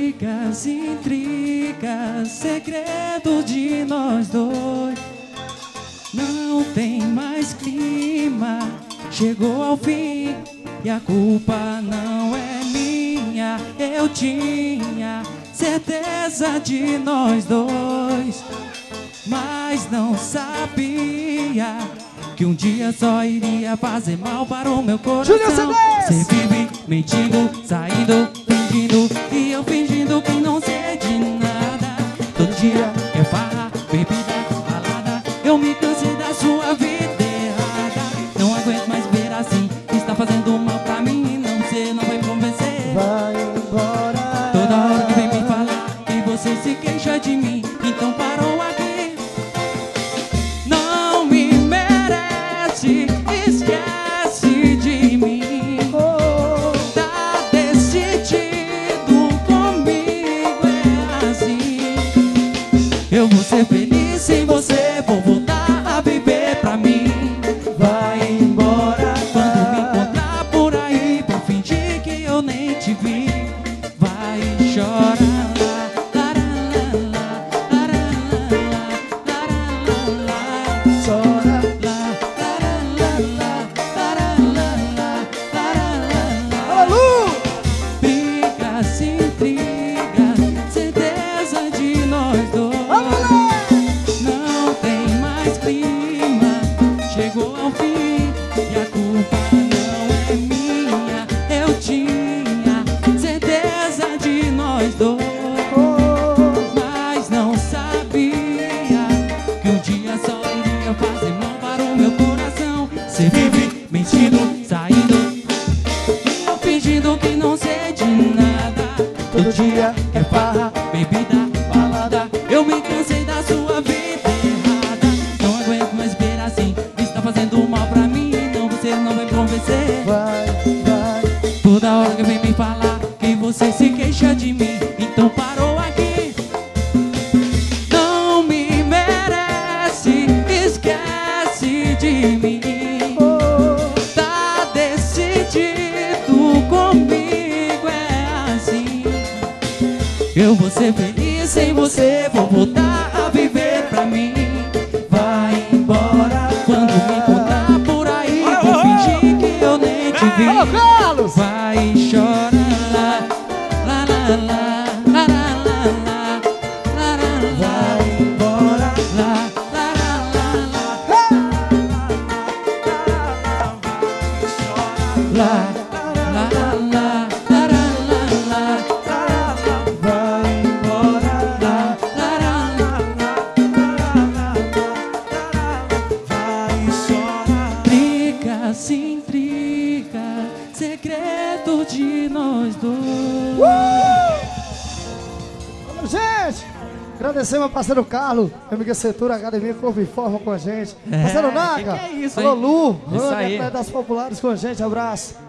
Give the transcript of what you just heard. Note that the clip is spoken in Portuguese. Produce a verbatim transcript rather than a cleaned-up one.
brigas, intrigas, segredo de nós dois. Não tem mais clima, chegou ao fim e a culpa não é minha. Eu tinha certeza de nós dois, mas não sabia que um dia só iria fazer mal para o meu coração. Você vive mentindo, saindo, fingindo, e eu fingindo que não sei de nada. Todo dia é farra, bebida, balada. Eu me cansei da sua vida errada. Não aguento mais ver assim, está fazendo mal pra mim e não, você não vai me convencer. Vai embora. Toda hora que vem me falar que você se queixa de mim, então parou aqui. Não me merece, esquece de mim. Tá decidido comigo, é assim. Eu vou ser feliz sem você, vou voltar a viver pra mim. Vai embora. Quando me encontrar por aí, vou fingir que eu nem te vi. Vai chorar. Brigas, intrigas, certeza de nós dois. Não tem mais clima, chegou ao fim e a culpa não é minha. Eu tinha certeza de nós dois, mas não sabia que um dia só iria fazer mal para o meu coração. Você vive mentindo, saindo, e eu fingindo que não sei de nada. Todo dia é farra, bebida, balada. Eu me cansei da sua vida errada. Não aguento mais ver assim, está fazendo mal pra mim, então você não vai me convencer. Vai, vai. Toda hora que vem me falar que você se queixa de mim, então parou aqui. Não me merece, esquece de mim. Tá decidido comigo, é assim. Eu vou ser feliz sem você, vou voltar a viver pra mim. Vai embora. Quando me encontrar por aí, vou fingir que eu nem te vi. Alô, Carlos! Vai chorar, lá, lá, lá, lá, lá, lá, lá, lá, lá, lá. Vai embora. Lá, lá, lá, lá, lá. Lá, lá, lá, lá, lá, lá, lá. Vai embora. Lá, lá, lá, lá. Vai chorar. Brigas, intriga, segredo de nós dois. Vamos, gente! Agradecer meu parceiro Carlos, M G Setura, Academia Corpo e Forma com a gente. É, Parceiro que Naca, que é isso, alô hein? Lu, Isso Rony, aí. das Populares com a gente, abraço.